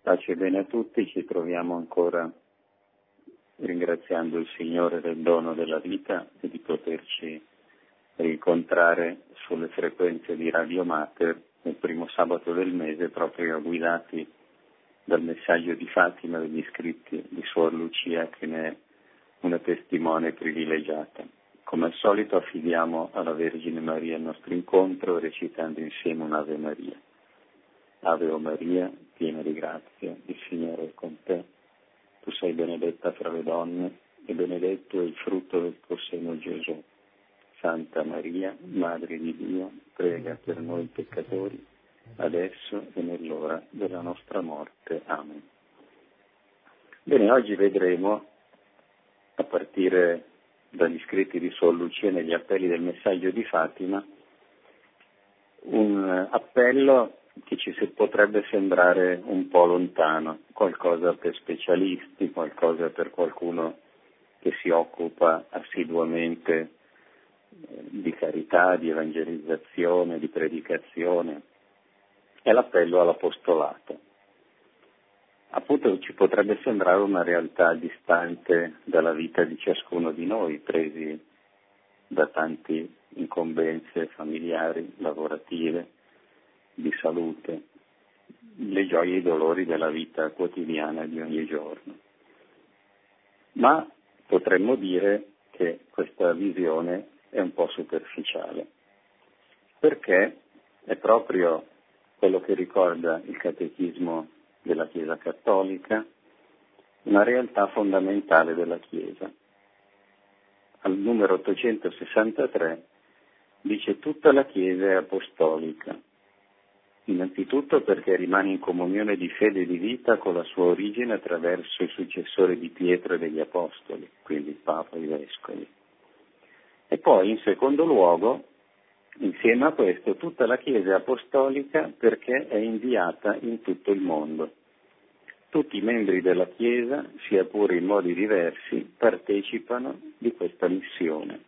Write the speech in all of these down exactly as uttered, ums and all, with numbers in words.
Pace e bene a tutti, ci troviamo ancora ringraziando il Signore del dono della vita e di poterci rincontrare sulle frequenze di Radio Mater nel primo sabato del mese, proprio guidati dal messaggio di Fatima degli scritti di Suor Lucia, che ne è una testimone privilegiata. Come al solito affidiamo alla Vergine Maria il nostro incontro recitando insieme un'Ave Maria. Ave o Maria, piena di grazia, il Signore è con te. Tu sei benedetta fra le donne e benedetto è il frutto del tuo seno, Gesù. Santa Maria, Madre di Dio, prega per noi peccatori, adesso e nell'ora della nostra morte. Amen. Bene, oggi vedremo, a partire dagli scritti di Suor Lucia negli appelli del messaggio di Fatima, un appello che ci potrebbe sembrare un po' lontano, qualcosa per specialisti, qualcosa per qualcuno che si occupa assiduamente di carità, di evangelizzazione, di predicazione. È l'appello all'apostolato. Appunto ci potrebbe sembrare una realtà distante dalla vita di ciascuno di noi, presi da tante incombenze familiari, lavorative, di salute, le gioie e i dolori della vita quotidiana di ogni giorno. Ma potremmo dire che questa visione è un po' superficiale, perché è proprio quello che ricorda il Catechismo della Chiesa Cattolica, una realtà fondamentale della Chiesa. Al numero ottocentosessantatré dice: tutta la Chiesa è apostolica. Innanzitutto perché rimane in comunione di fede e di vita con la sua origine attraverso il successore di Pietro e degli Apostoli, quindi il Papa e i Vescovi. E poi, in secondo luogo, insieme a questo, tutta la Chiesa è apostolica perché è inviata in tutto il mondo. Tutti i membri della Chiesa, sia pure in modi diversi, partecipano di questa missione.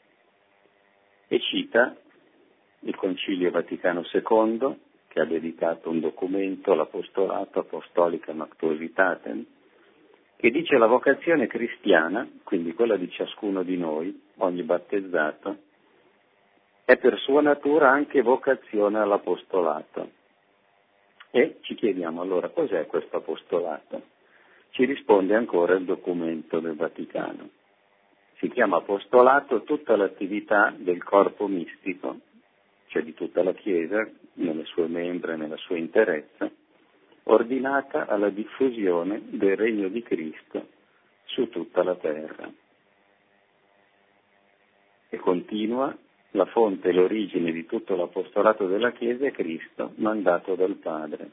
E cita il Concilio Vaticano secondo, che ha dedicato un documento all'apostolato, Apostolicam Actuositatem, che dice: la vocazione cristiana, quindi quella di ciascuno di noi, ogni battezzato, è per sua natura anche vocazione all'apostolato. E ci chiediamo allora cos'è questo apostolato? Ci risponde ancora il documento del Vaticano. Si chiama apostolato tutta l'attività del corpo mistico, cioè di tutta la Chiesa, nelle sue membra e nella sua interezza, ordinata alla diffusione del regno di Cristo su tutta la terra. E continua: la fonte e l'origine di tutto l'apostolato della Chiesa è Cristo, mandato dal Padre.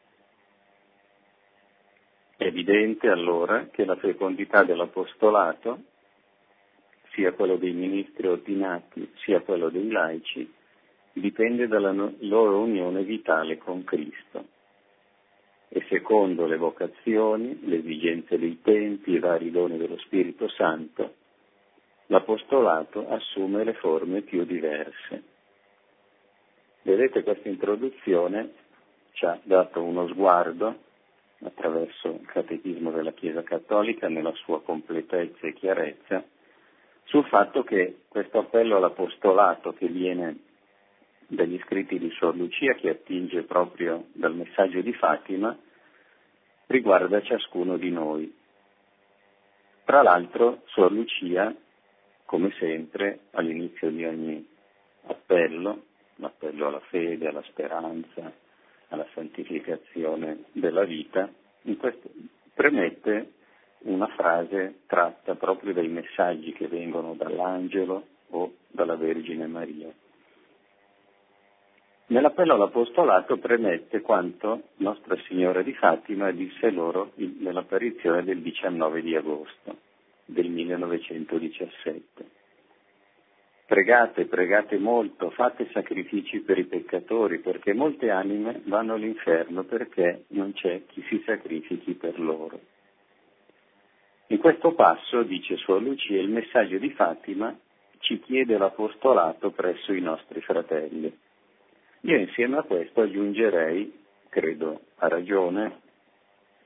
È evidente allora che la fecondità dell'apostolato, sia quello dei ministri ordinati, sia quello dei laici, dipende dalla no- loro unione vitale con Cristo. E secondo le vocazioni, le esigenze dei tempi, i vari doni dello Spirito Santo, l'apostolato assume le forme più diverse. Vedete, questa introduzione ci ha dato uno sguardo attraverso il Catechismo della Chiesa Cattolica nella sua completezza e chiarezza sul fatto che questo appello all'apostolato, che viene dagli scritti di Suor Lucia, che attinge proprio dal messaggio di Fatima, riguarda ciascuno di noi. Tra l'altro, Suor Lucia, come sempre, all'inizio di ogni appello, l'appello alla fede, alla speranza, alla santificazione della vita, in questo premette una frase tratta proprio dai messaggi che vengono dall'angelo o dalla Vergine Maria. Nell'appello all'apostolato premette quanto Nostra Signora di Fatima disse loro nell'apparizione del diciannove di agosto del millenovecentodiciassette. Pregate, pregate molto, fate sacrifici per i peccatori, perché molte anime vanno all'inferno perché non c'è chi si sacrifichi per loro. In questo passo, dice Suor Lucia, il messaggio di Fatima ci chiede l'apostolato presso i nostri fratelli. Io insieme a questo aggiungerei, credo a ragione,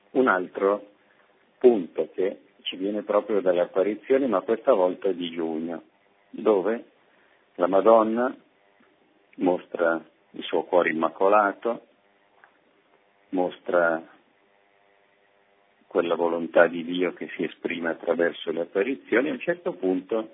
un altro punto che ci viene proprio dalle apparizioni, ma questa volta di giugno, dove la Madonna mostra il suo cuore immacolato, mostra quella volontà di Dio che si esprime attraverso le apparizioni. A un certo punto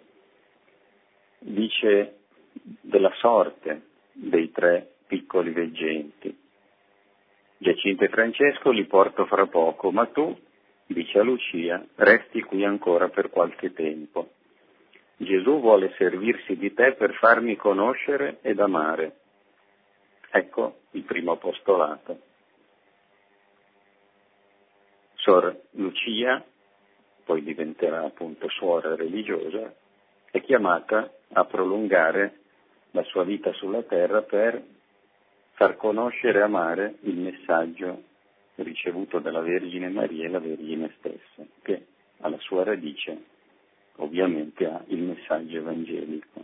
dice della sorte dei tre piccoli veggenti. Giacinto e Francesco li porto fra poco, ma tu, dice a Lucia, resti qui ancora per qualche tempo. Gesù vuole servirsi di te per farmi conoscere ed amare. Ecco il primo apostolato. Sor Lucia, poi diventerà appunto suora religiosa, è chiamata a prolungare la sua vita sulla terra per far conoscere e amare il messaggio ricevuto dalla Vergine Maria e la Vergine stessa, che alla sua radice ovviamente ha il messaggio evangelico.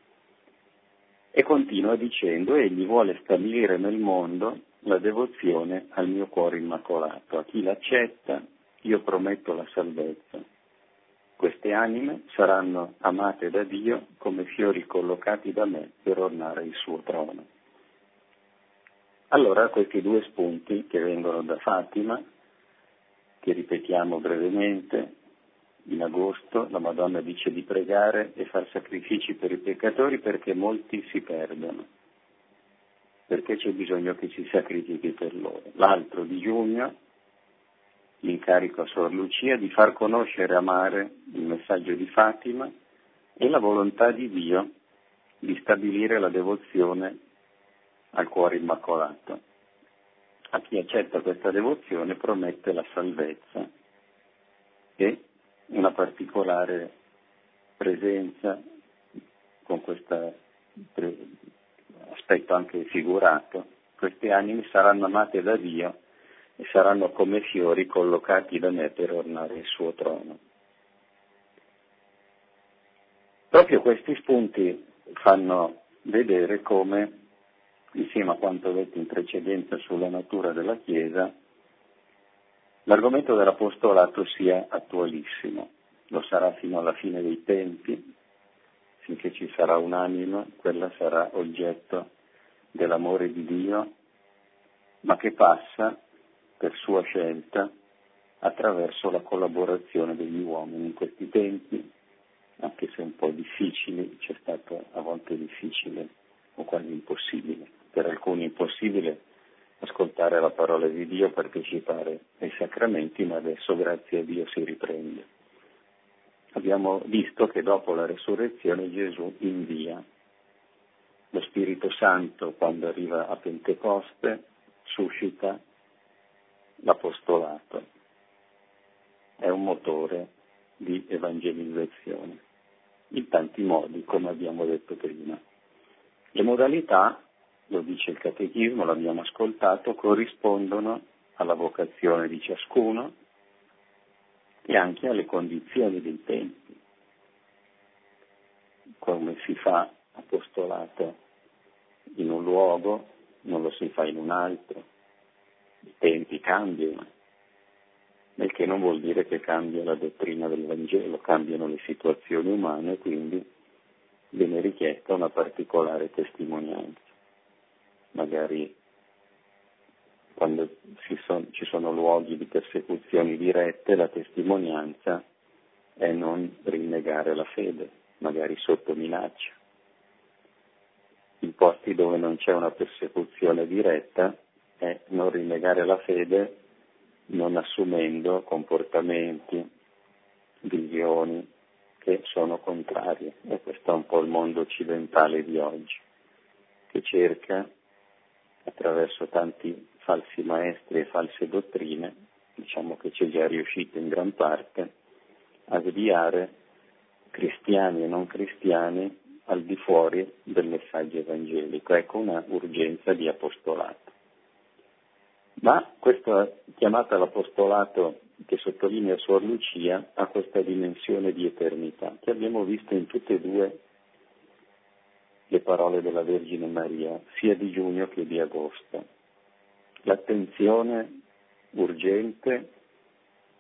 E continua dicendo: egli vuole stabilire nel mondo la devozione al mio cuore immacolato. A chi l'accetta io prometto la salvezza. Queste anime saranno amate da Dio come fiori collocati da me per ornare il suo trono. Allora questi due spunti che vengono da Fatima, che ripetiamo brevemente, in agosto la Madonna dice di pregare e far sacrifici per i peccatori perché molti si perdono, perché c'è bisogno che si sacrifichi per loro. L'altro di giugno, l'incarico a Sor Lucia di far conoscere e amare il messaggio di Fatima e la volontà di Dio di stabilire la devozione al cuore immacolato. A chi accetta questa devozione promette la salvezza e una particolare presenza con questo aspetto anche figurato. Queste anime saranno amate da Dio e saranno come fiori collocati da me per ornare il suo trono. Proprio questi spunti fanno vedere come, insieme a quanto detto in precedenza sulla natura della Chiesa, l'argomento dell'apostolato sia attualissimo. Lo sarà fino alla fine dei tempi, finché ci sarà un'anima, quella sarà oggetto dell'amore di Dio, ma che passa per sua scelta attraverso la collaborazione degli uomini in questi tempi, anche se un po' difficili, c'è stato a volte difficile o quasi impossibile, per alcuni impossibile ascoltare la parola di Dio, partecipare ai sacramenti, ma adesso grazie a Dio si riprende. Abbiamo visto che dopo la resurrezione Gesù invia lo Spirito Santo, quando arriva a Pentecoste, suscita l'apostolato. È un motore di evangelizzazione, in tanti modi, come abbiamo detto prima. Le modalità, lo dice il Catechismo, l'abbiamo ascoltato, corrispondono alla vocazione di ciascuno e anche alle condizioni dei tempi. Come si fa apostolato in un luogo, non lo si fa in un altro. I tempi cambiano, il che non vuol dire che cambia la dottrina del Vangelo, cambiano le situazioni umane, quindi viene richiesta una particolare testimonianza. Magari quando ci sono, ci sono luoghi di persecuzioni dirette, la testimonianza è non rinnegare la fede, magari sotto minaccia. In posti dove non c'è una persecuzione diretta è non rinnegare la fede non assumendo comportamenti, visioni che sono contrarie. E questo è un po' il mondo occidentale di oggi, che cerca, attraverso tanti falsi maestri e false dottrine, diciamo che c'è già riuscito in gran parte, a sviare cristiani e non cristiani al di fuori del messaggio evangelico. Ecco una urgenza di apostolato. Ma questa chiamata all'apostolato che sottolinea Suor Lucia ha questa dimensione di eternità che abbiamo visto in tutte e due le parole della Vergine Maria, sia di giugno che di agosto. L'attenzione urgente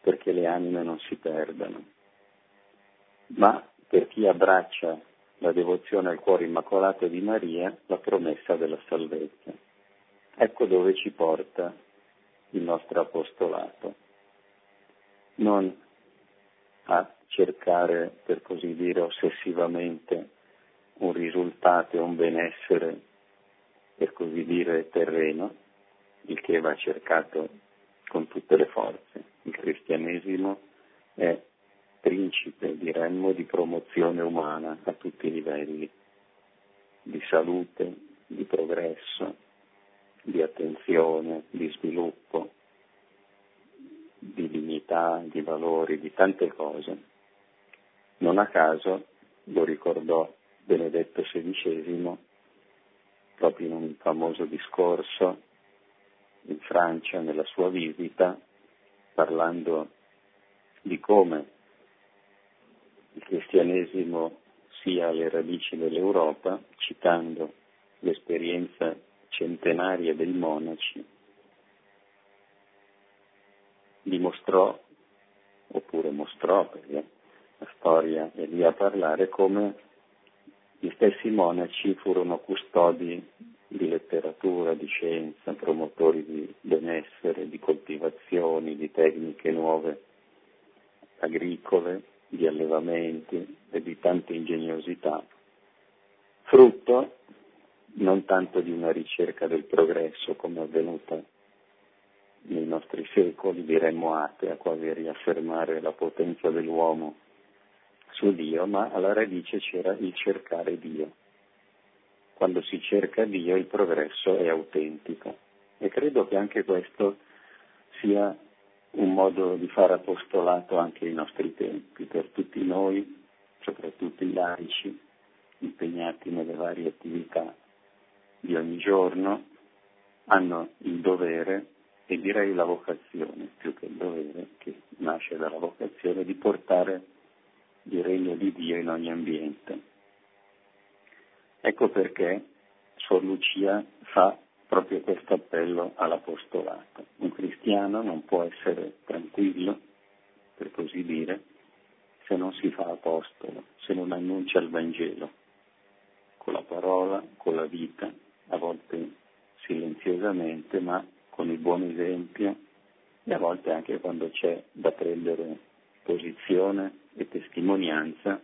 perché le anime non si perdano, ma per chi abbraccia la devozione al cuore immacolato di Maria, la promessa della salvezza. Ecco dove ci porta il nostro apostolato. Non a cercare, per così dire, ossessivamente un risultato e un benessere, per così dire, terreno, il che va cercato con tutte le forze. Il cristianesimo è principe, diremmo, di promozione umana a tutti i livelli, di salute, di progresso, di attenzione, di sviluppo, di dignità, di valori, di tante cose. Non a caso, lo ricordò Benedetto sedicesimo, proprio in un famoso discorso in Francia, nella sua visita, parlando di come il cristianesimo sia alle radici dell'Europa, citando l'esperienza centenaria dei monaci, dimostrò, oppure mostrò, perché la storia è lì a parlare, come gli stessi monaci furono custodi di letteratura, di scienza, promotori di benessere, di coltivazioni, di tecniche nuove agricole, di allevamenti e di tante ingegnosità, frutto non tanto di una ricerca del progresso come è avvenuta nei nostri secoli, diremmo atea, quasi a riaffermare la potenza dell'uomo su Dio, ma alla radice c'era il cercare Dio. Quando si cerca Dio il progresso è autentico, e credo che anche questo sia un modo di fare apostolato anche ai nostri tempi, per tutti noi, soprattutto i laici, impegnati nelle varie attività di ogni giorno, hanno il dovere, e direi la vocazione, più che il dovere, che nasce dalla vocazione, di portare il regno di Dio in ogni ambiente. Ecco perché Suor Lucia fa proprio questo appello all'apostolato. Un cristiano non può essere tranquillo, per così dire, se non si fa apostolo, se non annuncia il Vangelo, con la parola, con la vita, a volte silenziosamente, ma con il buon esempio, e a volte anche quando c'è da prendere posizione e testimonianza,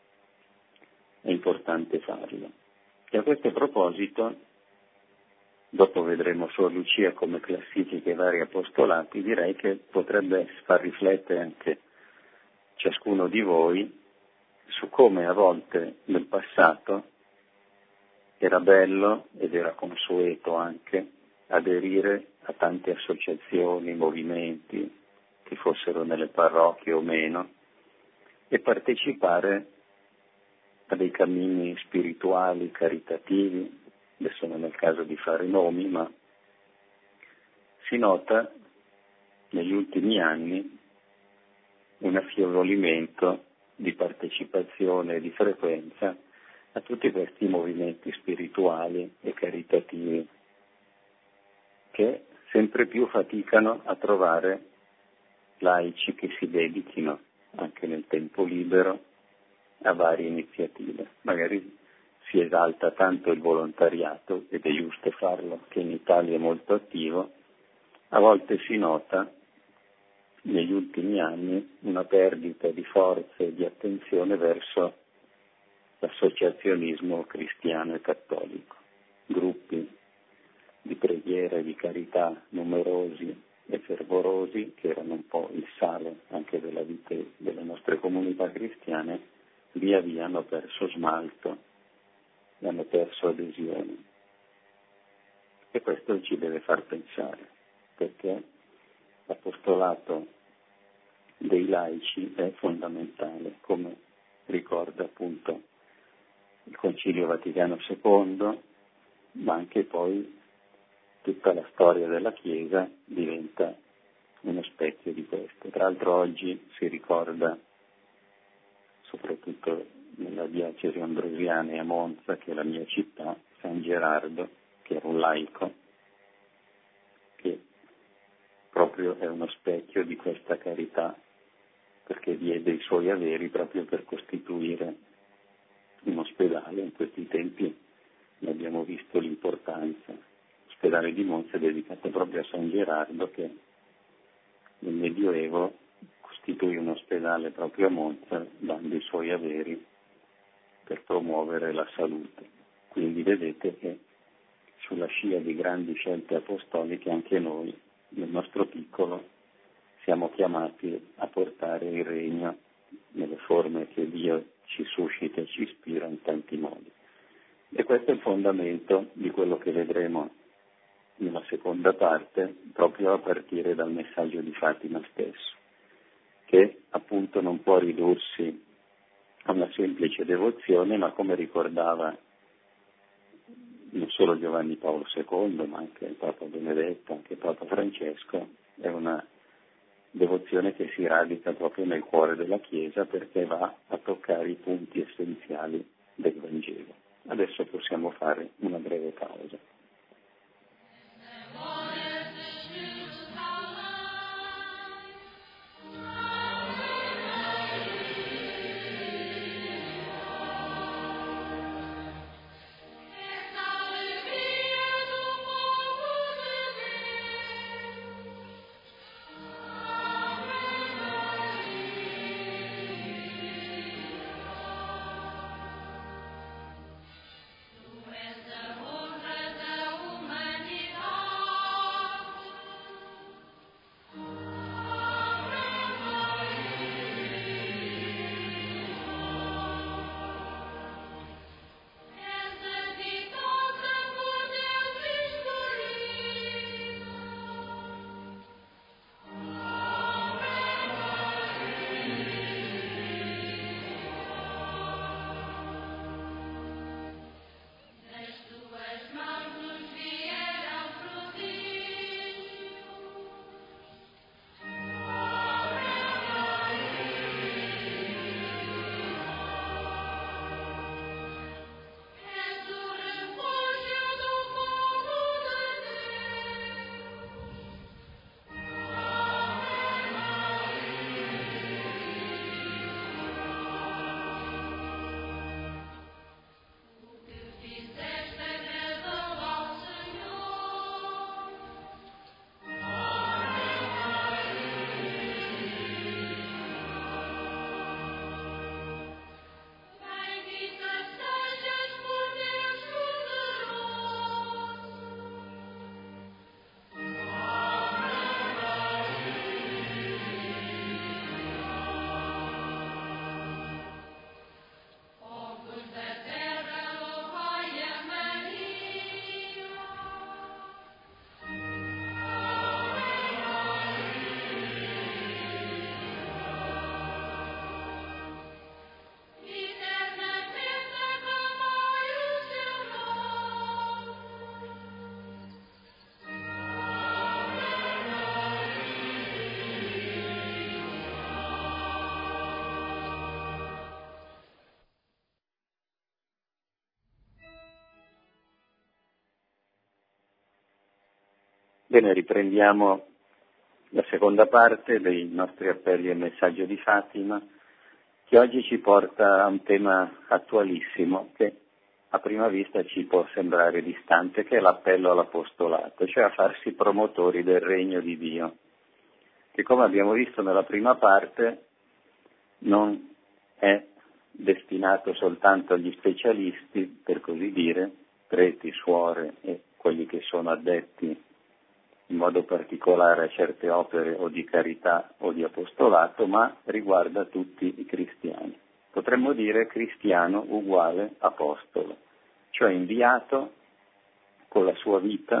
è importante farlo. E a questo proposito, dopo vedremo Suor Lucia come classifica i vari apostolati, direi che potrebbe far riflettere anche ciascuno di voi su come a volte nel passato era bello ed era consueto anche aderire a tante associazioni, movimenti, che fossero nelle parrocchie o meno, e partecipare a dei cammini spirituali, caritativi. Adesso non è il caso di fare nomi, ma si nota negli ultimi anni un affievolimento di partecipazione e di frequenza a tutti questi movimenti spirituali e caritativi, che sempre più faticano a trovare laici che si dedichino anche nel tempo libero a varie iniziative. Magari si esalta tanto il volontariato, ed è giusto farlo, che in Italia è molto attivo. A volte si nota negli ultimi anni una perdita di forza e di attenzione verso l'associazionismo cristiano e cattolico. Gruppi di preghiera e di carità numerosi e fervorosi, che erano un po' il sale anche della vita delle nostre comunità cristiane, via via hanno perso smalto e hanno perso adesione. E questo ci deve far pensare, perché l'apostolato dei laici è fondamentale, come ricorda appunto il Concilio Vaticano secondo, ma anche poi tutta la storia della Chiesa diventa uno specchio di questo. Tra l'altro oggi si ricorda, soprattutto nella diocesi ambrosiana e a Monza, che è la mia città, San Gerardo, che era un laico, che proprio proprio è uno specchio di questa carità, perché diede i suoi averi proprio per costituire un ospedale. In questi tempi ne abbiamo visto l'importanza. L'ospedale di Monza è dedicato proprio a San Gerardo, che nel Medioevo costituì un ospedale proprio a Monza, dando i suoi averi per promuovere la salute. Quindi vedete che sulla scia di grandi scelte apostoliche anche noi, nel nostro piccolo, siamo chiamati a portare il regno nelle forme che Dio ci suscita e ci ispira in tanti modi. E questo è il fondamento di quello che vedremo nella seconda parte, proprio a partire dal messaggio di Fatima stesso, che appunto non può ridursi a una semplice devozione, ma come ricordava non solo Giovanni Paolo secondo, ma anche il Papa Benedetto, anche il Papa Francesco, è una devozione che si radica proprio nel cuore della Chiesa, perché va a toccare i punti essenziali del Vangelo. Adesso possiamo fare una breve pausa. Bene, riprendiamo la seconda parte dei nostri appelli al messaggio di Fatima, che oggi ci porta a un tema attualissimo che a prima vista ci può sembrare distante, che è l'appello all'apostolato, cioè a farsi promotori del regno di Dio, che come abbiamo visto nella prima parte non è destinato soltanto agli specialisti, per così dire, preti, suore e quelli che sono addetti in modo particolare a certe opere o di carità o di apostolato, ma riguarda tutti i cristiani. Potremmo dire cristiano uguale apostolo, cioè inviato con la sua vita,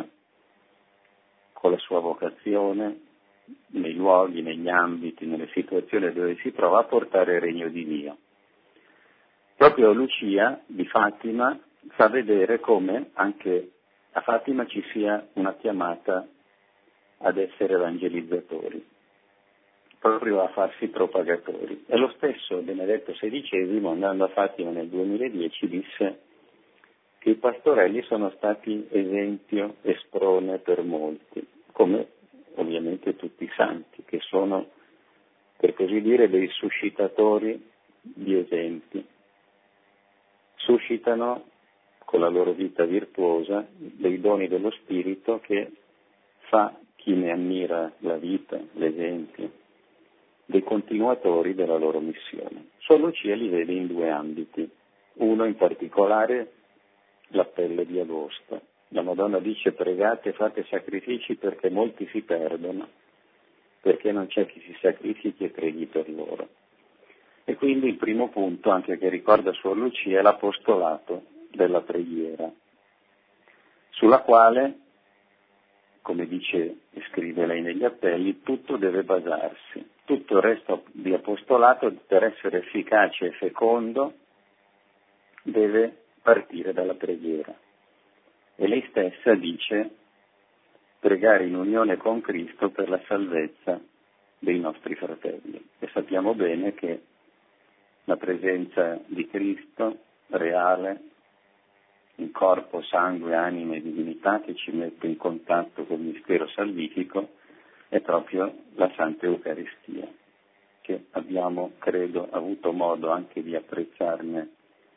con la sua vocazione, nei luoghi, negli ambiti, nelle situazioni dove si trova a portare il regno di Dio. Proprio Lucia di Fatima fa vedere come anche a Fatima ci sia una chiamata ad essere evangelizzatori, proprio a farsi propagatori. E lo stesso Benedetto sedicesimo, andando a Fatima nel duemiladieci, disse che i pastorelli sono stati esempio e sprone per molti, come ovviamente naturalmente tutti i santi, che sono, per così dire, dei suscitatori di esempi. Suscitano con la loro vita virtuosa dei doni dello Spirito che fa chi ne ammira la vita, l'esempio, dei continuatori della loro missione. Suor Lucia li vede in due ambiti. Uno in particolare, l'appello di agosto. La Madonna dice: pregate, fate sacrifici perché molti si perdono, perché non c'è chi si sacrifichi e preghi per loro. E quindi il primo punto, anche che ricorda Suor Lucia, è l'apostolato della preghiera, sulla quale, come dice e scrive lei negli appelli, tutto deve basarsi. Tutto il resto di apostolato, per essere efficace e fecondo, deve partire dalla preghiera. E lei stessa dice: pregare in unione con Cristo per la salvezza dei nostri fratelli. E sappiamo bene che la presenza di Cristo reale, in corpo, sangue, anima e divinità, che ci mette in contatto col mistero salvifico, è proprio la Santa Eucaristia, che abbiamo, credo, avuto modo anche di apprezzarne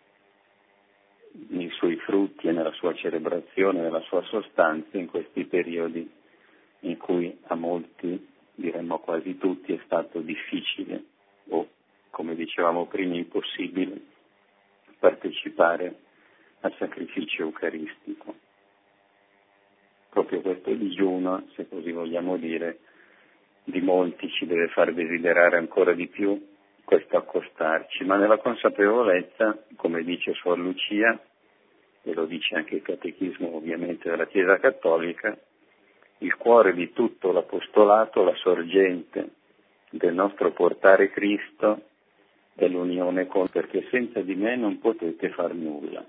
nei suoi frutti e nella sua celebrazione, nella sua sostanza, in questi periodi in cui a molti, diremmo quasi tutti, è stato difficile o, come dicevamo prima, impossibile partecipare al sacrificio eucaristico. Proprio questo digiuno, se così vogliamo dire, di molti ci deve far desiderare ancora di più questo accostarci, ma nella consapevolezza, come dice Suor Lucia, e lo dice anche il Catechismo ovviamente della Chiesa Cattolica, il cuore di tutto l'apostolato, la sorgente del nostro portare Cristo, è l'unione con, perché senza di me non potete far nulla.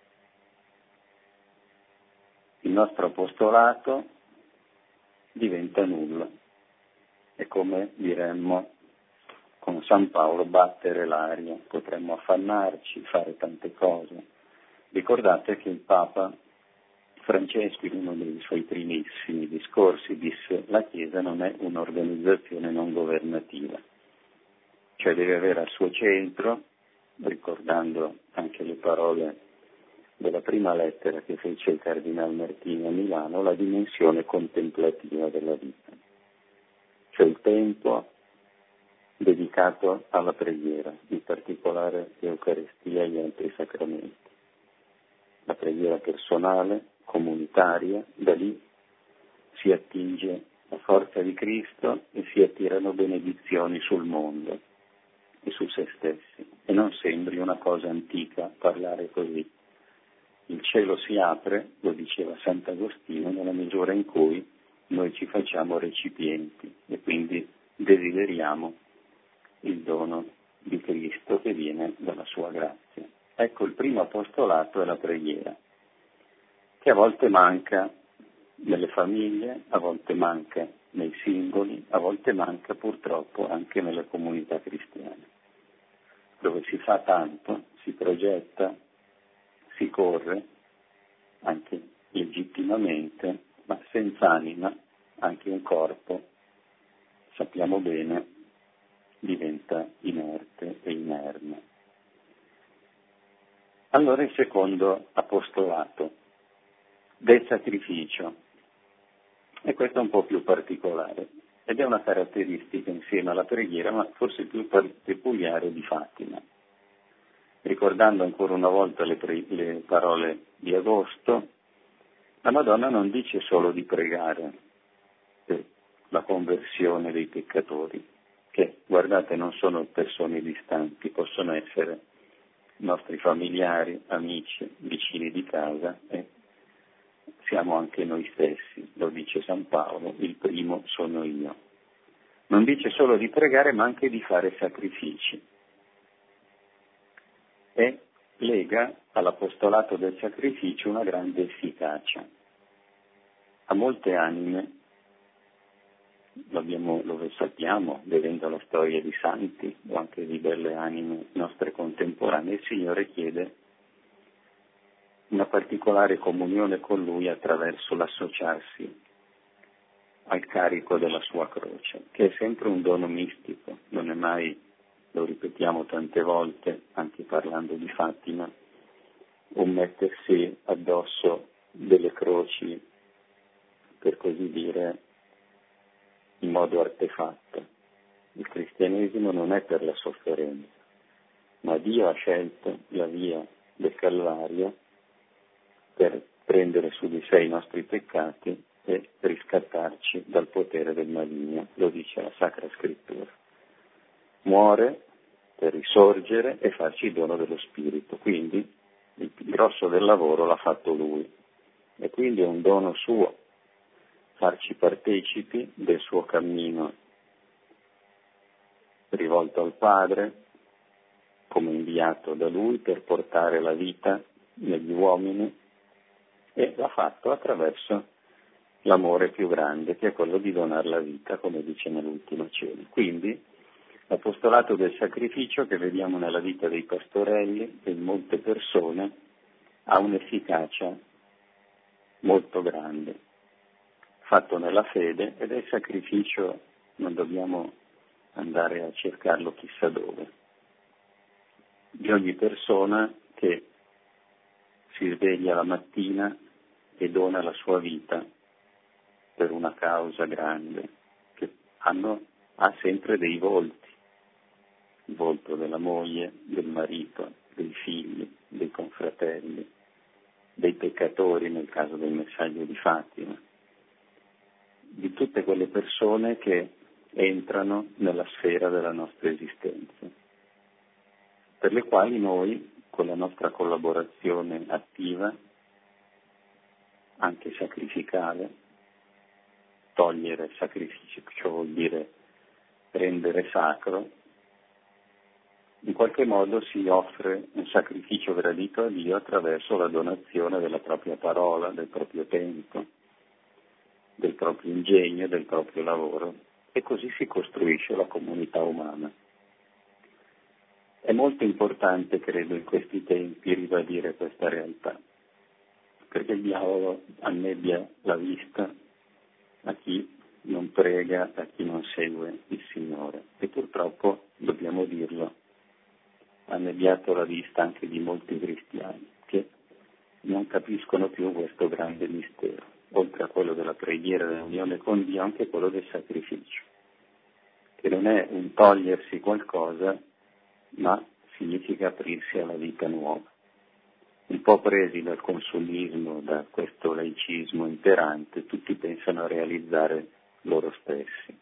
Il nostro apostolato diventa nulla. È come diremmo con San Paolo, battere l'aria, potremmo affannarci, fare tante cose. Ricordate che il Papa Francesco, in uno dei suoi primissimi discorsi, disse: la Chiesa non è un'organizzazione non governativa, cioè deve avere al suo centro, ricordando anche le parole della prima lettera che fece il Cardinal Martini a Milano, la dimensione contemplativa della vita, cioè il tempo dedicato alla preghiera, in particolare l'Eucaristia e gli altri sacramenti. La preghiera personale, comunitaria, da lì si attinge la forza di Cristo e si attirano benedizioni sul mondo e su se stessi. E non sembri una cosa antica parlare così. Il cielo si apre, lo diceva Sant'Agostino, nella misura in cui noi ci facciamo recipienti e quindi desideriamo il dono di Cristo che viene dalla sua grazia. Ecco, il primo apostolato è la preghiera, che a volte manca nelle famiglie, a volte manca nei singoli, a volte manca purtroppo anche nelle comunità cristiane, dove si fa tanto, si progetta, si corre, anche legittimamente, ma senza anima, anche un corpo, sappiamo bene, diventa inerte e inerme. Allora il secondo apostolato, del sacrificio, e questo è un po' più particolare, ed è una caratteristica insieme alla preghiera, ma forse più peculiare di Fatima. Ricordando ancora una volta le, pre- le parole di agosto, la Madonna non dice solo di pregare per la conversione dei peccatori, che, guardate, non sono persone distanti, possono essere nostri familiari, amici, vicini di casa, e siamo anche noi stessi, lo dice San Paolo, il primo sono io. Non dice solo di pregare, ma anche di fare sacrifici. E lega all'apostolato del sacrificio una grande efficacia. A molte anime, lo, abbiamo, lo sappiamo, vedendo la storia di santi o anche di belle anime nostre contemporanee, il Signore chiede una particolare comunione con Lui attraverso l'associarsi al carico della sua croce, che è sempre un dono mistico, non è mai, lo ripetiamo tante volte, anche parlando di Fatima, un mettersi addosso delle croci, per così dire, in modo artefatto. Il cristianesimo non è per la sofferenza, ma Dio ha scelto la via del Calvario per prendere su di sé i nostri peccati e riscattarci dal potere del maligno, lo dice la Sacra Scrittura. Muore per risorgere e farci il dono dello Spirito, quindi il grosso del lavoro l'ha fatto Lui e quindi è un dono suo farci partecipi del suo cammino rivolto al Padre come inviato da Lui per portare la vita negli uomini, e l'ha fatto attraverso l'amore più grande, che è quello di donare la vita, come dice nell'ultima cena. Quindi l'apostolato del sacrificio che vediamo nella vita dei pastorelli e in molte persone ha un'efficacia molto grande, fatto nella fede, ed è il sacrificio, non dobbiamo andare a cercarlo chissà dove, di ogni persona che si sveglia la mattina e dona la sua vita per una causa grande, che hanno, ha sempre dei volti, il volto della moglie, del marito, dei figli, dei confratelli, dei peccatori nel caso del messaggio di Fatima, di tutte quelle persone che entrano nella sfera della nostra esistenza, per le quali noi, con la nostra collaborazione attiva, anche sacrificale, togliere sacrificio, ciò vuol dire rendere sacro, in qualche modo si offre un sacrificio gradito a Dio attraverso la donazione della propria parola, del proprio tempo, del proprio ingegno, del proprio lavoro, e così si costruisce la comunità umana. È molto importante, credo, in questi tempi ribadire questa realtà, perché il diavolo annebbia la vista a chi non prega, a chi non segue il Signore, e purtroppo, dobbiamo dirlo, ha annebbiato la vista anche di molti cristiani che non capiscono più questo grande mistero, oltre a quello della preghiera, dell'unione con Dio, anche quello del sacrificio, che non è un togliersi qualcosa, ma significa aprirsi alla vita nuova. Un po' presi dal consumismo, da questo laicismo imperante, tutti pensano a realizzare loro stessi,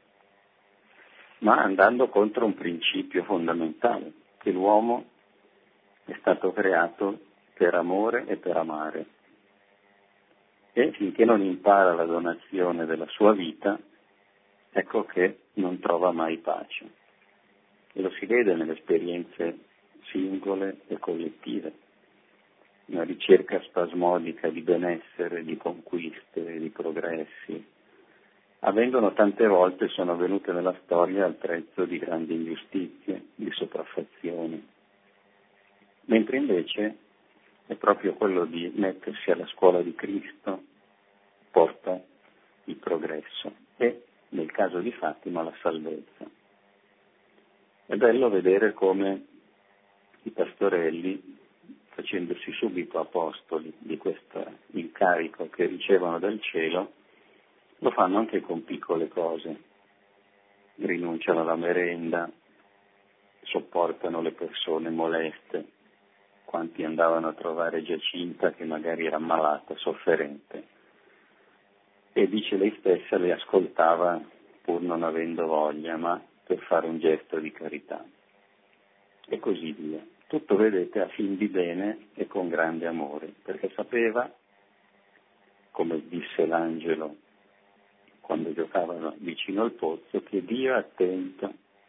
ma andando contro un principio fondamentale, che l'uomo è stato creato per amore e per amare, e finché non impara la donazione della sua vita, ecco che non trova mai pace. E lo si vede nelle esperienze singole e collettive, una ricerca spasmodica di benessere, di conquiste, di progressi, avvengono tante volte, sono avvenute nella storia al prezzo di grandi ingiustizie, di sopraffazioni, mentre invece è proprio quello di mettersi alla scuola di Cristo porta il progresso e, nel caso di Fatima, la salvezza. È bello vedere come i pastorelli, facendosi subito apostoli di questo incarico che ricevono dal cielo, lo fanno anche con piccole cose, rinunciano alla merenda, sopportano le persone moleste, quanti andavano a trovare Giacinta che magari era ammalata, sofferente, e dice lei stessa le ascoltava pur non avendo voglia, ma per fare un gesto di carità, e così via. Tutto, vedete, a fin di bene e con grande amore, perché sapeva, come disse l'angelo quando giocavano vicino al pozzo, che Dio è attento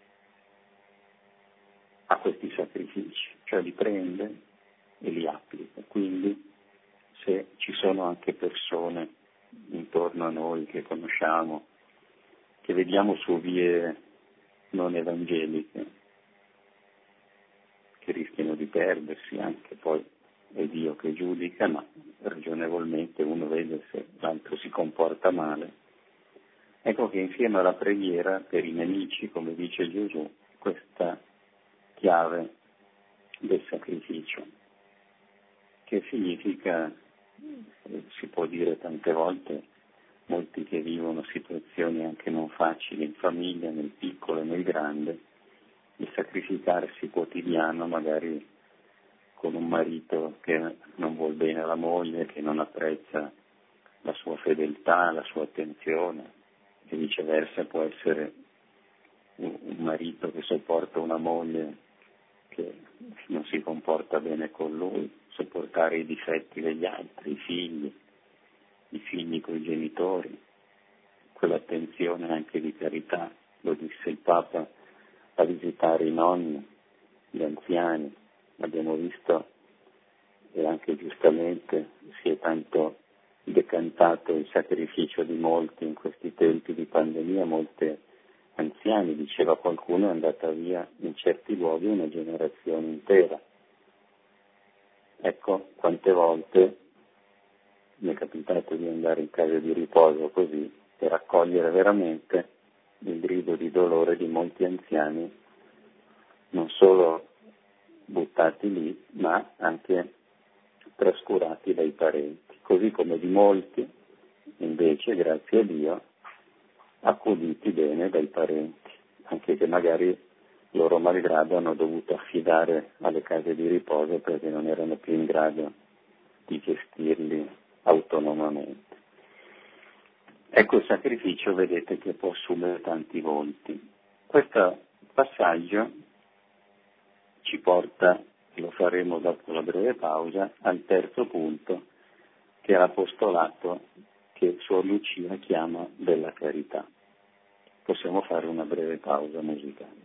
a questi sacrifici, cioè li prende e li applica. Quindi se ci sono anche persone intorno a noi che conosciamo, che vediamo su vie non evangeliche, che rischiano di perdersi, anche poi è Dio che giudica, ma ragionevolmente uno vede se l'altro si comporta male, Ecco che insieme alla preghiera per i nemici, come dice Gesù, questa chiave del sacrificio, che significa, si può dire tante volte, molti che vivono situazioni anche non facili in famiglia, nel piccolo e nel grande, il sacrificarsi quotidiano magari con un marito che non vuol bene alla moglie, che non apprezza la sua fedeltà, la sua attenzione, e viceversa può essere un, un marito che sopporta una moglie che non si comporta bene con lui, sopportare i difetti degli altri, i figli, i figli con i genitori, quell'attenzione anche di carità, lo disse il Papa, a visitare i nonni, gli anziani. Abbiamo visto, e anche giustamente si è tanto decantato il sacrificio di molti in questi tempi di pandemia, molti anziani, diceva qualcuno, è andata via in certi luoghi una generazione intera. Ecco, quante volte mi è capitato di andare in casa di riposo così, per accogliere veramente il grido di dolore di molti anziani, non solo buttati lì, ma anche trascurati dai parenti, così come di molti, invece, grazie a Dio, accuditi bene dai parenti, anche che magari loro malgrado hanno dovuto affidare alle case di riposo perché non erano più in grado di gestirli autonomamente. Ecco il sacrificio, vedete, che può assumere tanti volti. Questo passaggio ci porta, e lo faremo dopo la breve pausa, al terzo punto, che è l'apostolato che Suor Lucia chiama della carità. Possiamo fare una breve pausa musicale.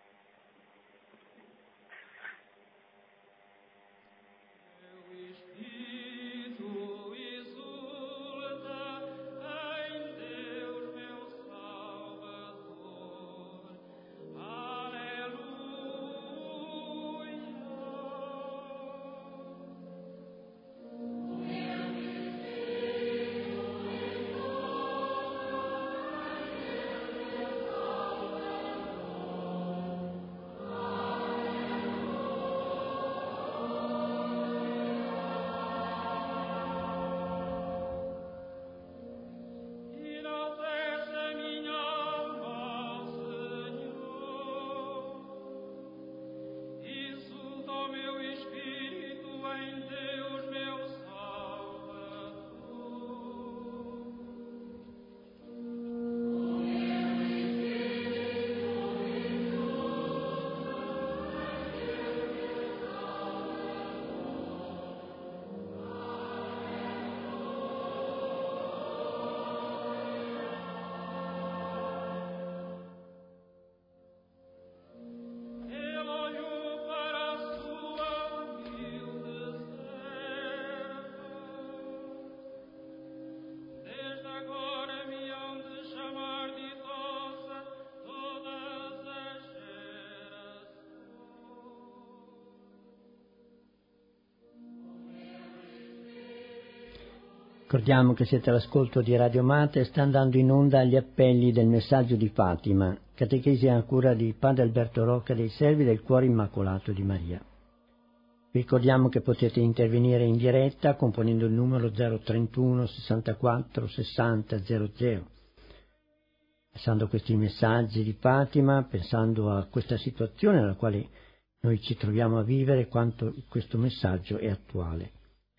Ricordiamo che siete all'ascolto di Radio Mater, sta andando in onda gli appelli del messaggio di Fatima, catechesi a cura di Padre Alberto Rocca dei Servi del Cuore Immacolato di Maria. Vi ricordiamo che potete intervenire in diretta componendo il numero zero trentuno sessantaquattro sessanta zero zero. Pensando a questi messaggi di Fatima, pensando a questa situazione nella quale noi ci troviamo a vivere, quanto questo messaggio è attuale.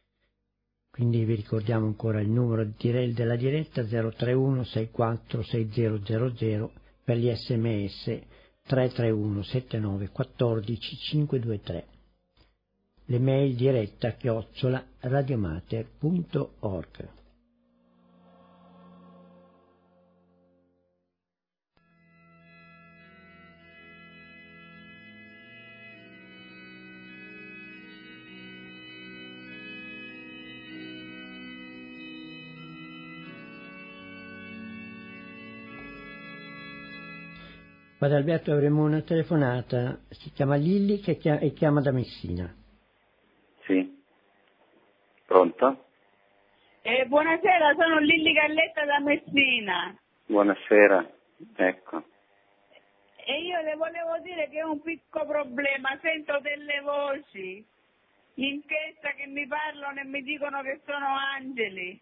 Quindi vi ricordiamo ancora il numero della diretta zero trentuno sessantaquattro sessanta zero per gli sms tre tre uno sette nove uno quattro cinque due tre. Le mail diretta chiocciola radiomater punto org. Padre Alberto, avremo una telefonata, si chiama Lilli che chiama, e chiama da Messina. Sì. Pronto? Eh, buonasera, sono Lilli Galletta da Messina. Buonasera, ecco. E io le volevo dire che ho un piccolo problema, sento delle voci in testa che mi parlano e mi dicono che sono angeli.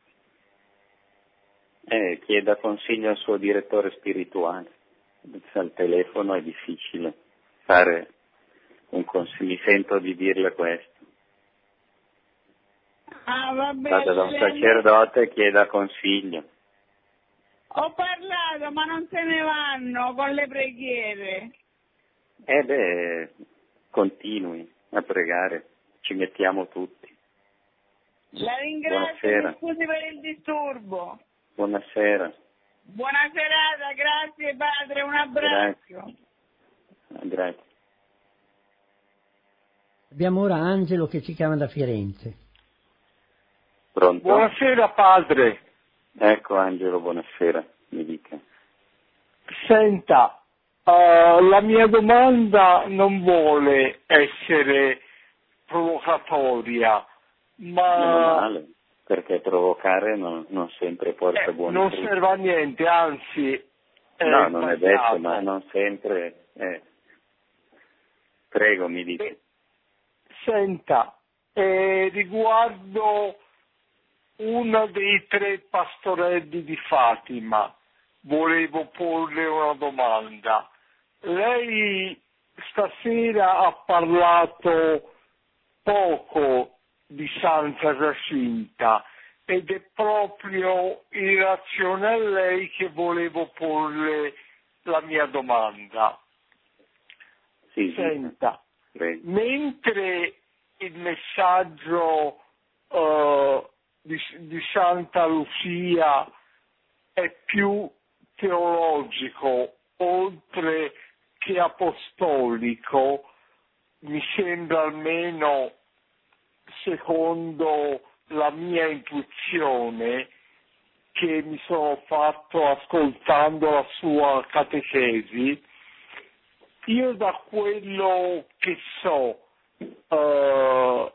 Eh, chieda consiglio al suo direttore spirituale. Al telefono è difficile fare un consiglio, mi sento di dirle questo. Ah, va bene. Vada da un sacerdote e chieda consiglio. Ho parlato, ma non se ne vanno con le preghiere. Eh beh, continui a pregare, ci mettiamo tutti. La ringrazio, Buonasera. mi scusi per il disturbo. Buonasera. Buona serata, grazie padre, un abbraccio. Grazie. Grazie. Abbiamo ora Angelo che ci chiama da Firenze. Pronto? Buonasera padre. Ecco Angelo, buonasera, mi dica. Senta, uh, la mia domanda non vuole essere provocatoria, ma... Meno male, perché provocare non, non sempre porta eh, buoni non frutti. serve a niente, anzi... È no, non è detto, sbagliato. ma non sempre... Eh. Prego, mi dica. Eh, senta, eh, riguardo uno dei tre pastorelli di Fatima, volevo porle una domanda. Lei stasera ha parlato poco di Santa Giacinta ed è proprio in relazione a lei che volevo porle la mia domanda. Sì, Senta, prego. mentre il messaggio uh, di, di Santa Lucia è più teologico oltre che apostolico, mi sembra, almeno secondo la mia intuizione che mi sono fatto ascoltando la sua catechesi, io da quello che so uh,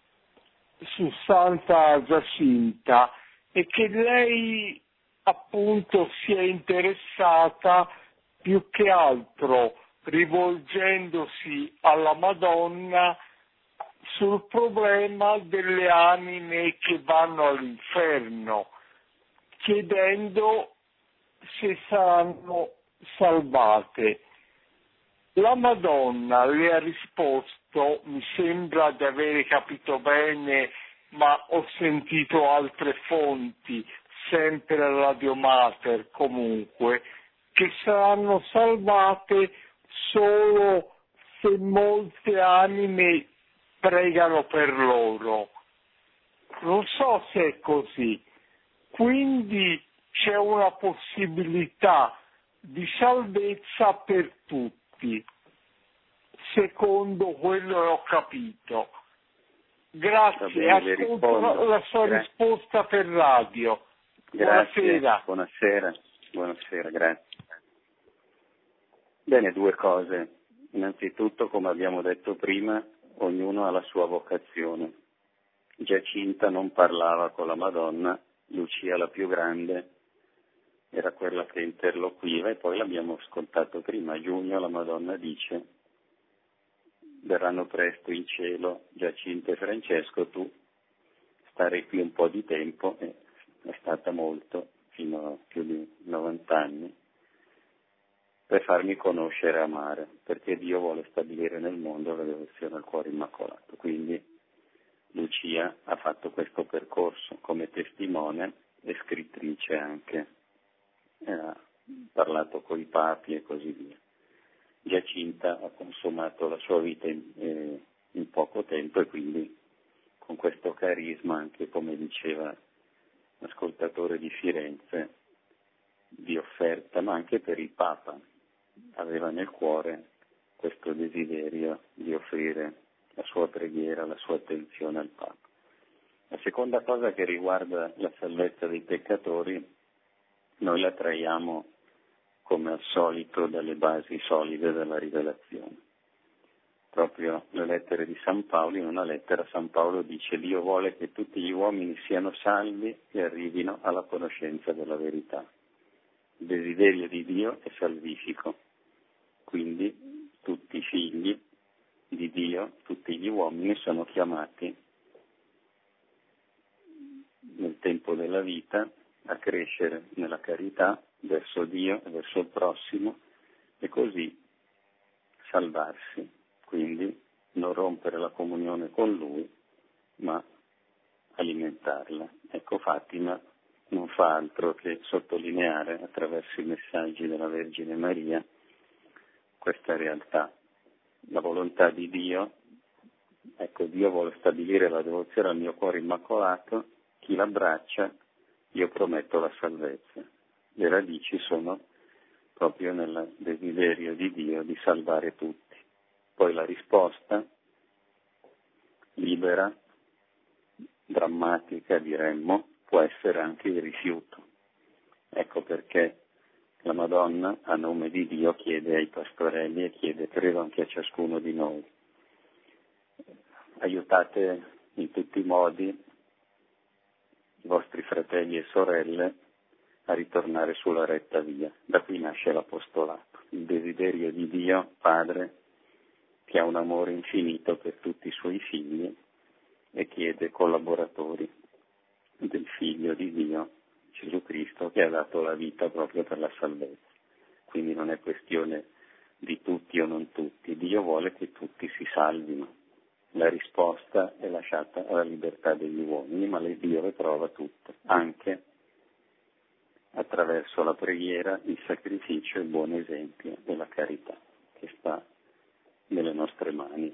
su Santa Giacinta è che lei appunto si è interessata più che altro rivolgendosi alla Madonna sul problema delle anime che vanno all'inferno, chiedendo se saranno salvate. La Madonna le ha risposto, mi sembra di avere capito bene, ma ho sentito altre fonti, sempre a Radio Mater comunque, che saranno salvate solo se molte anime pregano per loro. Non so se è così. Quindi c'è una possibilità di salvezza per tutti, secondo quello che ho capito. Grazie, bene, ascolto la, la sua Grazie. risposta per radio. Grazie. Buonasera. Buonasera, buonasera, grazie. Bene, due cose. Innanzitutto, come abbiamo detto prima, ognuno ha la sua vocazione. Giacinta non parlava con la Madonna, Lucia la più grande era quella che interloquiva, e poi l'abbiamo ascoltato prima, a giugno la Madonna dice: verranno presto in cielo Giacinta e Francesco, tu starai qui un po' di tempo, e è stata molto, fino a più di novanta anni, per farmi conoscere e amare, perché Dio vuole stabilire nel mondo la devozione al cuore immacolato. Quindi Lucia ha fatto questo percorso come testimone e scrittrice anche, e ha parlato coi papi e così via. Giacinta ha consumato la sua vita in, eh, in poco tempo, e quindi con questo carisma, anche come diceva l'ascoltatore di Firenze, di offerta, ma anche per il Papa, aveva nel cuore questo desiderio di offrire la sua preghiera, la sua attenzione al Papa. La seconda cosa che riguarda la salvezza dei peccatori, noi la traiamo come al solito dalle basi solide della rivelazione. Proprio le lettere di San Paolo, in una lettera San Paolo dice: Dio vuole che tutti gli uomini siano salvi e arrivino alla conoscenza della verità. Il desiderio di Dio è salvifico, quindi tutti i figli di Dio, tutti gli uomini sono chiamati nel tempo della vita a crescere nella carità verso Dio e verso il prossimo e così salvarsi, quindi non rompere la comunione con Lui, ma alimentarla. Ecco, Fatima non fa altro che sottolineare attraverso i messaggi della Vergine Maria questa realtà. La volontà di Dio, ecco, Dio vuole stabilire la devozione al mio cuore immacolato, chi l'abbraccia, io prometto la salvezza. Le radici sono proprio nel desiderio di Dio di salvare tutti. Poi la risposta, libera, drammatica diremmo, può essere anche il rifiuto. Ecco perché la Madonna, a nome di Dio, chiede ai pastorelli e chiede, credo, anche a ciascuno di noi: aiutate in tutti i modi i vostri fratelli e sorelle a ritornare sulla retta via. Da qui nasce l'apostolato, il desiderio di Dio, Padre, che ha un amore infinito per tutti i suoi figli e chiede collaboratori del Figlio di Dio, Gesù Cristo, che ha dato la vita proprio per la salvezza. Quindi non è questione di tutti o non tutti, Dio vuole che tutti si salvino. La risposta è lasciata alla libertà degli uomini, ma Dio le trova tutte, anche attraverso la preghiera, il sacrificio e il buon esempio della carità, che sta nelle nostre mani.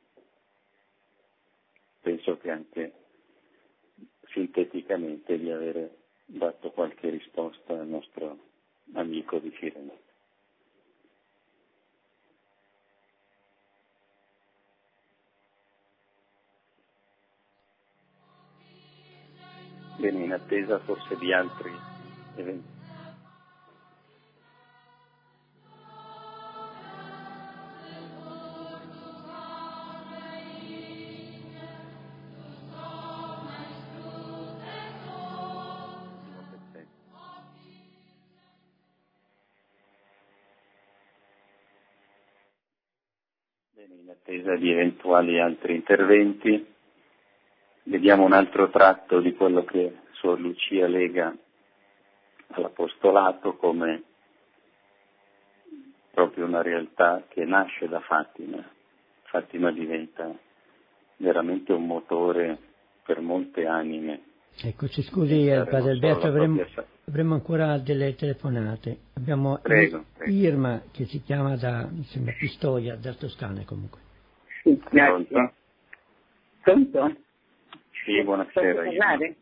Penso che anche sinteticamente di avere dato qualche risposta al nostro amico di Firenze. Bene, in attesa forse di altri eventi. Bene, in attesa di eventuali altri interventi, vediamo un altro tratto di quello che Suor Lucia lega all'apostolato come proprio una realtà che nasce da Fatima. Fatima diventa veramente un motore per molte anime. Ecco, ci scusi eh, Padre Alberto, avremo, avremo ancora delle telefonate. Abbiamo prego, prego. Irma che si chiama da, mi sembra, Pistoia, da Toscana comunque. Sì, grazie. Pronto? Sì, buonasera. Posso parlare?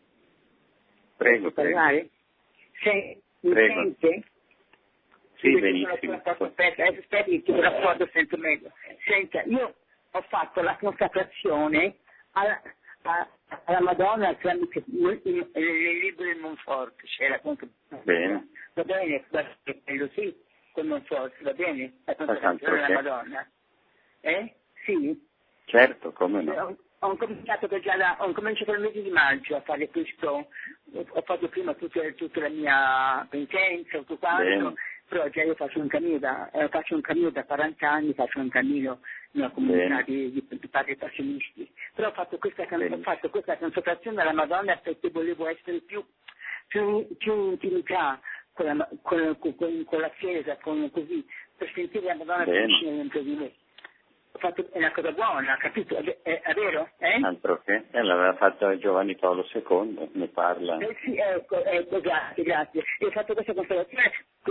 Prego, Posso parlare? Se, mi prego. sente? Sì, benissimo. Aspetta, aspetti che lo raccordo sento meglio. Senta, io ho fatto la consacrazione alla, a, alla Madonna tramite il libro del Monforte, c'era contro. Bene. Va bene, quello sì, con Monforte, va bene? La consacrazione alla Madonna. Eh? Sì? Certo, come no. Ho, ho cominciato già da, ho cominciato nel mese di maggio a fare questo, ho fatto prima tutta, tutta la mia penitenza, tutto quanto. Bene. Però già io faccio un cammino da, eh, faccio un cammino da quaranta anni, faccio un cammino nella comunità di, di, di padri passionisti. Però ho fatto questa, ho fatto questa consacrazione alla Madonna perché volevo essere più, più, più in intimità con la, con, con, con la Chiesa, con, così, per sentire la Madonna più vicina dentro di me. Ho fatto, è una cosa buona, capito? È, è, è vero? Eh? Altro che, eh, l'aveva fatta Giovanni Paolo secondo, ne parla. Eh sì, ecco, ecco, grazie, grazie. E ho fatto questa constatazione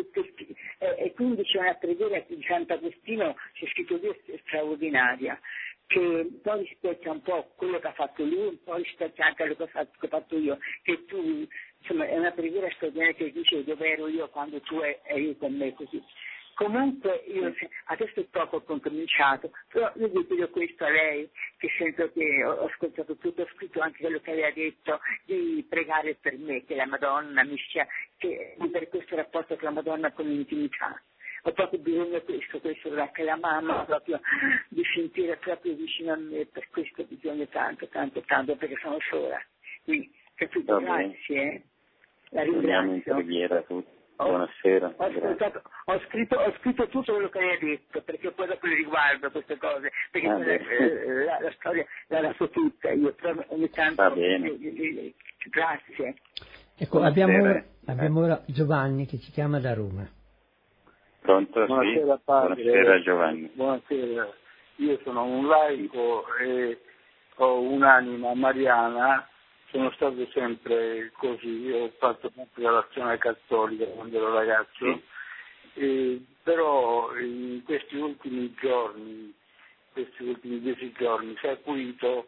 eh, e quindi c'è una preghiera di Sant'Agostino, c'è scritto lì, è straordinaria, che un po' rispecchia un po' quello che ha fatto lui, un po' rispecchia anche quello che ho fatto, che ho fatto io, che tu, insomma, è una preghiera straordinaria che dice dove ero io quando tu eri con me, così. Comunque io adesso è poco ho cominciato, però io vi chiedo questo a lei, che sento che ho ascoltato tutto, ho scritto anche quello che aveva detto, di pregare per me, che la Madonna mi sia, che per questo rapporto con la Madonna con l'intimità. Ho proprio bisogno di questo, questo che la mamma proprio di sentire proprio vicino a me, per questo ho bisogno tanto, tanto, tanto, perché sono sola. Quindi, capito? Grazie, eh. La ringrazio. In preghiera tutti. Buonasera. Ho, ascoltato, ho, scritto, ho scritto tutto quello che hai detto, perché poi dopo le riguardo queste cose, perché ah, poi la, eh, la, la storia la, la so tutta, io però ogni tanto... Va bene. Eh, eh, grazie. Ecco, abbiamo ora, abbiamo ora Giovanni che ci chiama da Roma. Pronto? Buonasera, sì. padre. Buonasera Giovanni. Buonasera, io sono un laico e ho un'anima mariana, sono stato sempre così, ho fatto sempre l'azione cattolica quando ero ragazzo, sì. e, però in questi ultimi giorni, questi ultimi dieci giorni si è acuito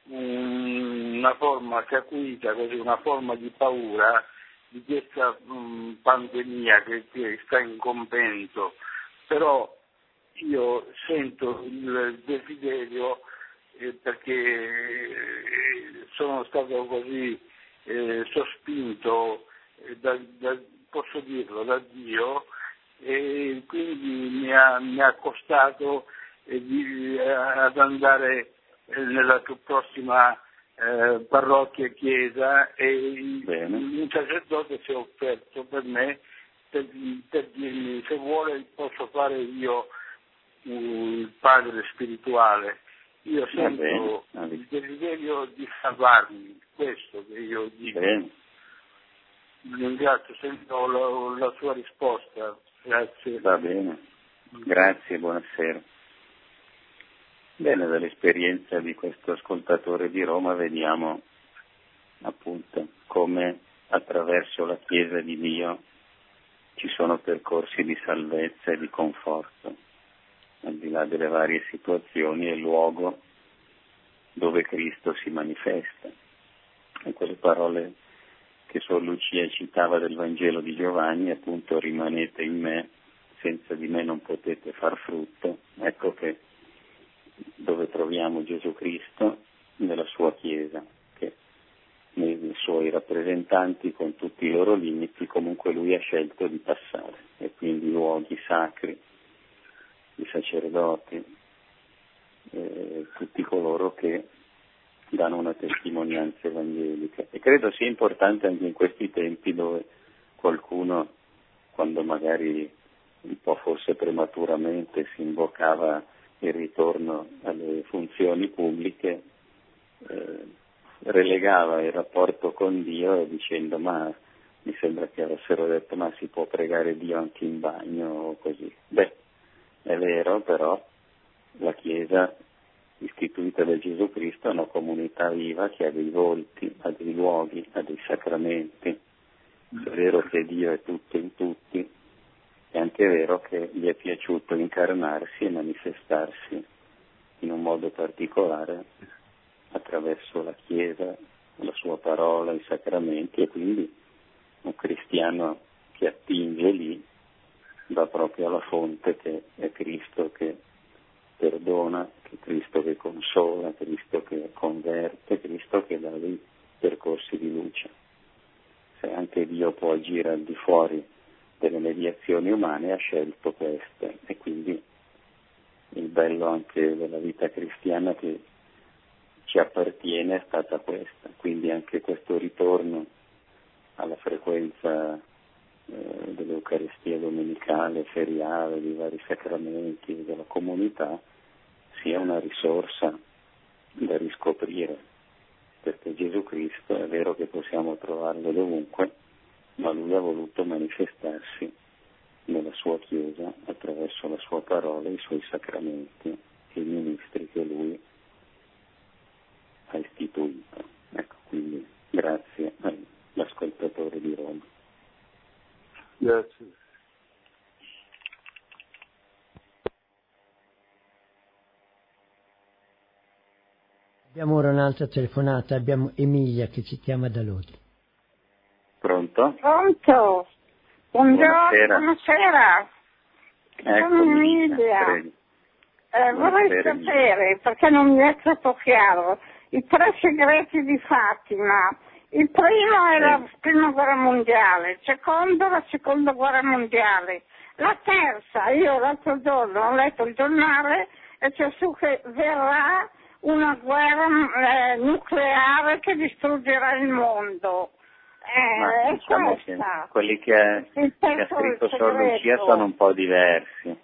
un, una forma, si è acuita così una forma di paura di questa um, pandemia che, che sta incombendo, però io sento il desiderio eh, perché eh, sono stato così eh, sospinto eh, da, da, posso dirlo, da Dio, e quindi mi ha, mi ha costato eh, di, eh, ad andare eh, nella più prossima Eh, parrocchia e chiesa, e Bene. un sacerdote si è offerto per me per, per dirmi se vuole posso fare io uh, il padre spirituale. Io sento il desiderio di salvarmi, questo che io dico. Bene. Ringrazio, sento la, la sua risposta. Grazie. Va bene, grazie, buonasera. Bene, dall'esperienza di questo ascoltatore di Roma vediamo appunto come attraverso la Chiesa di Dio ci sono percorsi di salvezza e di conforto, al di là delle varie situazioni, è il luogo dove Cristo si manifesta. E quelle parole che Suor Lucia citava del Vangelo di Giovanni, appunto, rimanete in me, senza di me non potete far frutto, ecco che dove troviamo Gesù Cristo nella sua Chiesa, che nei suoi rappresentanti con tutti i loro limiti comunque lui ha scelto di passare, e quindi luoghi sacri, i sacerdoti, eh, tutti coloro che danno una testimonianza evangelica. E credo sia importante anche in questi tempi dove qualcuno, quando magari un po' forse prematuramente si invocava il ritorno alle funzioni pubbliche, eh, relegava il rapporto con Dio dicendo ma mi sembra che avessero detto ma si può pregare Dio anche in bagno o così. Beh, è vero, però la Chiesa istituita da Gesù Cristo è una comunità viva che ha dei volti, ha dei luoghi, ha dei sacramenti. È vero che Dio è tutto in tutti, è anche vero che gli è piaciuto incarnarsi e manifestarsi in un modo particolare attraverso la Chiesa, la sua parola, i sacramenti, e quindi un cristiano che attinge lì va proprio alla fonte, che è Cristo che perdona, che è Cristo che consola, Cristo che converte, Cristo che dà dei percorsi di luce. Se anche Dio può agire al di fuori delle mediazioni umane, ha scelto queste, e quindi il bello anche della vita cristiana che ci appartiene è stata questa, quindi anche questo ritorno alla frequenza eh, dell'Eucaristia domenicale, feriale, dei vari sacramenti della comunità sia una risorsa da riscoprire, perché Gesù Cristo è vero che possiamo trovarlo dovunque, ma lui ha voluto manifestarsi nella sua Chiesa attraverso la sua parola, i suoi sacramenti e i ministri che lui ha istituito. Ecco, quindi grazie all'ascoltatore di Roma. Grazie. Abbiamo ora un'altra telefonata, abbiamo Emilia che ci chiama da Lodi. Pronto? Pronto? Buongiorno, Buonasera. buonasera. Sono Eccomi, Emilia. prego. Eh, vorrei Buonasera, sapere, perché non mi è stato chiaro, i tre segreti di Fatima. Il primo è la prima guerra mondiale, il secondo la seconda guerra mondiale. La terza, io l'altro giorno ho letto il giornale e c'è su che verrà una guerra eh, nucleare che distruggerà il mondo. Eh, Ma è diciamo che questa. quelli che, Il che ha testo scritto del Suor Lucia segreto. sono un po' diversi.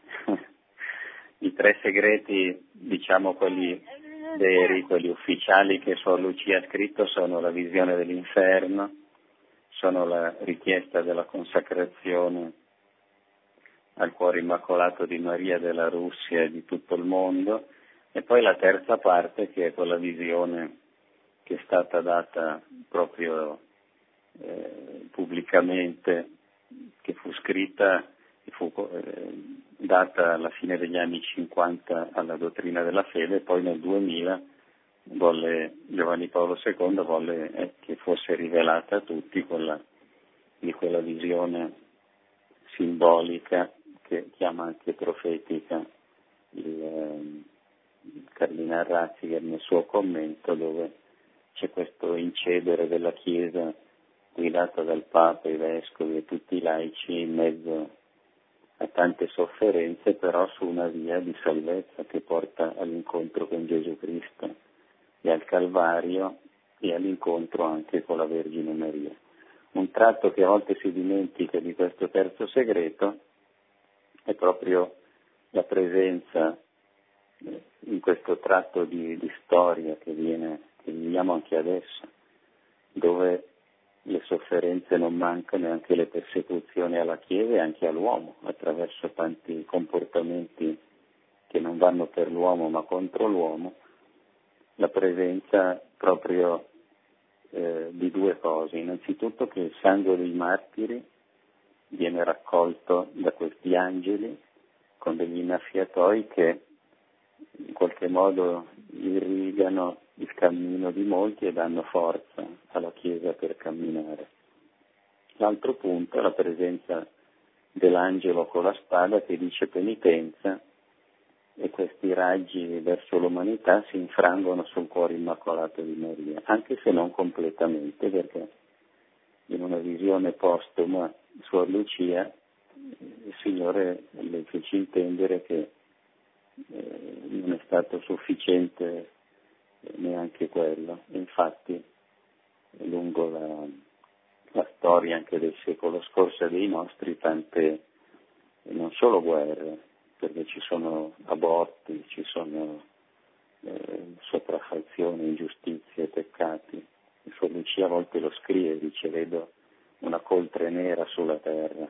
I tre segreti, diciamo quelli veri, quelli ufficiali che Suor Lucia ha scritto, sono la visione dell'inferno, sono la richiesta della consacrazione al cuore immacolato di Maria della Russia e di tutto il mondo, e poi la terza parte che è quella visione che è stata data proprio eh, pubblicamente, che fu scritta e fu eh, data alla fine degli anni cinquanta alla dottrina della fede, e poi nel duemila volle, Giovanni Paolo secondo volle eh, che fosse rivelata a tutti quella, di quella visione simbolica che chiama anche profetica il, eh, il Cardinale Ratzinger nel suo commento, dove c'è questo incedere della Chiesa guidata dal Papa, i Vescovi e tutti i laici in mezzo a tante sofferenze, però su una via di salvezza che porta all'incontro con Gesù Cristo e al Calvario e all'incontro anche con la Vergine Maria. Un tratto che a volte si dimentica di questo terzo segreto è proprio la presenza in questo tratto di, di storia che viene, che viviamo anche adesso, dove le sofferenze non mancano e anche le persecuzioni alla Chiesa e anche all'uomo, attraverso tanti comportamenti che non vanno per l'uomo ma contro l'uomo, la presenza proprio eh, di due cose. Innanzitutto che il sangue dei martiri viene raccolto da questi angeli con degli innaffiatoi che in qualche modo irrigano il cammino di molti e danno forza alla Chiesa per camminare. L'altro punto è la presenza dell'angelo con la spada che dice penitenza, e questi raggi verso l'umanità si infrangono sul cuore immacolato di Maria, anche se non completamente, perché in una visione postuma Suor Lucia il Signore le fece intendere che eh, non è stato sufficiente neanche quello. Infatti lungo la, la storia anche del secolo scorso e dei nostri, tante non solo guerre, perché ci sono aborti, ci sono eh, sopraffazioni, ingiustizie, peccati. Suor Lucia a volte lo scrive, dice: vedo una coltre nera sulla terra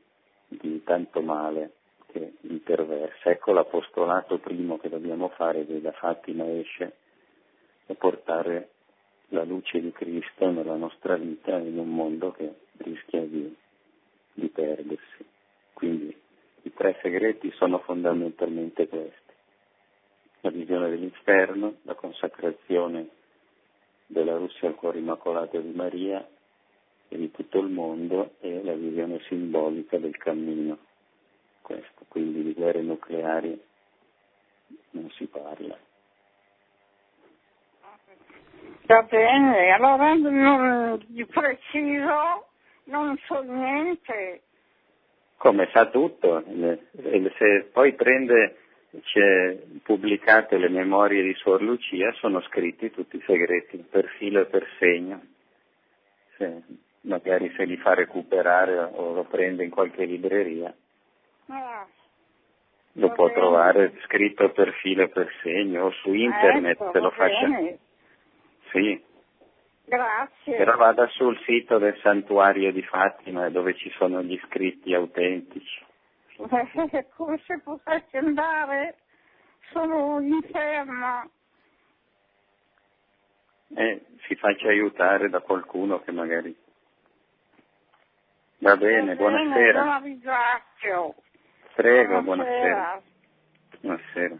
di tanto male che imperversa. Ecco l'apostolato primo che dobbiamo fare, che da Fatima esce, è portare la luce di Cristo nella nostra vita in un mondo che rischia di, di perdersi. Quindi i tre segreti sono fondamentalmente questi: la visione dell'inferno, la consacrazione della Russia al cuore immacolato di Maria e di tutto il mondo, e la visione simbolica del cammino. Questo, quindi di guerre nucleari non si parla. Va bene, allora non, di preciso non so niente. Come sa tutto, se poi prende, c'è pubblicate le memorie di Suor Lucia, sono scritti tutti i segreti per filo e per segno. Se, magari se li fa recuperare o lo prende in qualche libreria, Ah, lo può bene. trovare scritto per filo e per segno, o su internet, ecco, se lo va faccia. bene. Sì, Grazie. però vada sul sito del santuario di Fatima dove ci sono gli scritti autentici. Come se potessi andare? Sono inferma. Eh, si faccia aiutare da qualcuno che magari... Va bene, Va bene, buonasera. la ringrazio. Prego, Buonasera. buonasera. Buonasera.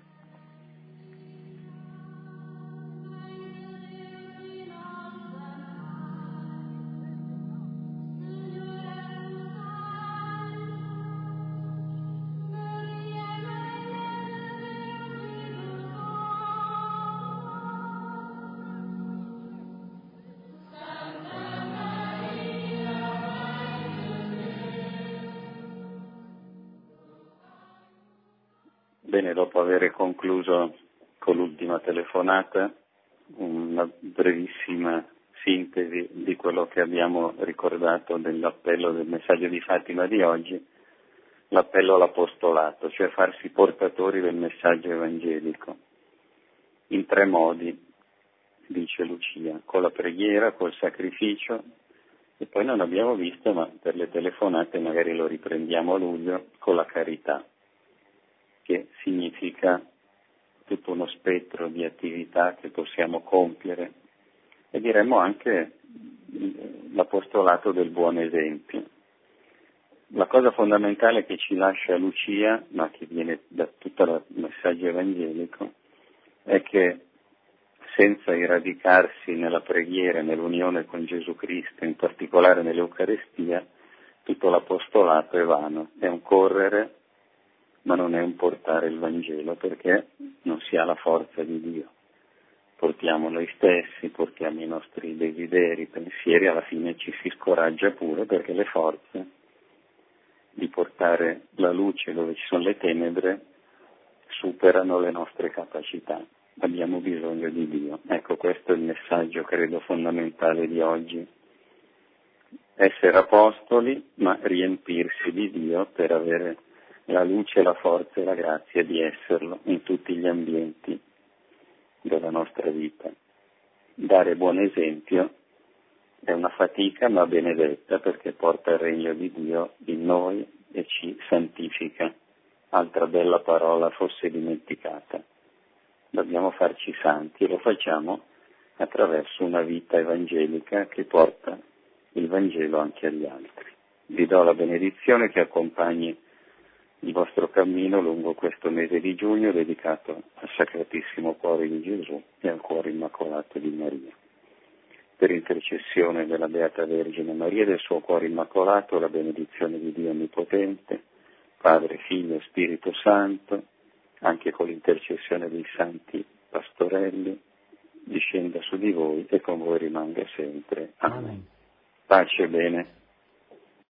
Bene, dopo aver concluso con l'ultima telefonata, una brevissima sintesi di quello che abbiamo ricordato dell'appello del messaggio di Fatima di oggi, l'appello all'apostolato, cioè farsi portatori del messaggio evangelico, in tre modi, dice Lucia, con la preghiera, col sacrificio, e poi non abbiamo visto, ma per le telefonate magari lo riprendiamo a luglio, con la carità, che significa tutto uno spettro di attività che possiamo compiere, e diremmo anche l'apostolato del buon esempio. La cosa fondamentale che ci lascia Lucia, ma che viene da tutto il messaggio evangelico, è che senza irradicarsi nella preghiera, nell'unione con Gesù Cristo, in particolare nell'Eucaristia, tutto l'apostolato è vano, è un correre, ma non è un portare il Vangelo, perché non si ha la forza di Dio. Portiamo noi stessi, portiamo i nostri desideri, pensieri, alla fine ci si scoraggia pure, perché le forze di portare la luce dove ci sono le tenebre superano le nostre capacità. Abbiamo bisogno di Dio. Ecco, questo è il messaggio, credo, fondamentale di oggi. Essere apostoli, ma riempirsi di Dio per avere la luce, la forza e la grazia di esserlo in tutti gli ambienti della nostra vita. Dare buon esempio è una fatica ma benedetta, perché porta il regno di Dio in noi e ci santifica. Altra bella parola fosse dimenticata. Dobbiamo farci santi, e lo facciamo attraverso una vita evangelica che porta il Vangelo anche agli altri. Vi do la benedizione che accompagni il vostro cammino lungo questo mese di giugno dedicato al Sacratissimo Cuore di Gesù e al Cuore Immacolato di Maria. Per intercessione della Beata Vergine Maria e del suo Cuore Immacolato, la benedizione di Dio Onnipotente, Padre, Figlio e Spirito Santo, anche con l'intercessione dei santi pastorelli, discenda su di voi e con voi rimanga sempre. Amen. Amen. Pace e bene.